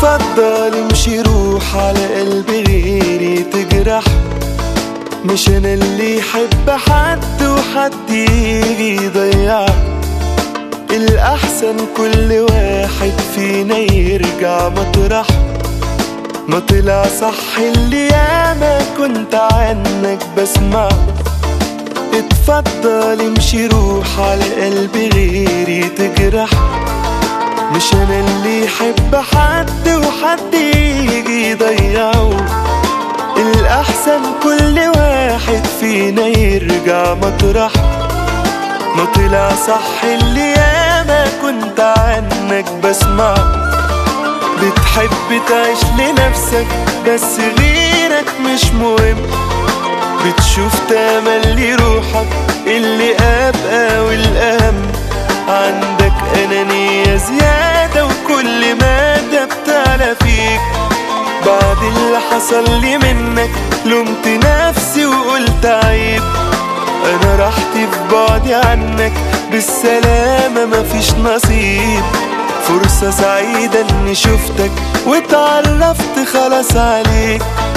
اتفضل امشي روح على قلب غيري تجرح. مش انا اللي يحب حد وحد يجي يضيع. الأحسن كل واحد فينا يرجع مطرح ما طلع صح اللي ياما كنت عنك بسمع. اتفضل امشي روح على قلب غيري تجرح. مش انا اللي يحب حد وحد يجي يضيعه. الأحسن كل واحد فينا يرجع مطرح ما طلع صح اللي ياما كنت عنك بسمع. بتحب تعيش لنفسك بس غيرك مش مهم. بتشوف تملي روحك اللي أبقى والأهم. عندك أنانية زيادة وكل مادة بتعلى فيك. بعد اللي حصل لي منك لومت نفسي وقلت عيب. أنا راحتي في بعدي عنك بالسلامة مفيش نصيب. فرصة سعيدة إني شفتك واتعرفت خلاص عليك.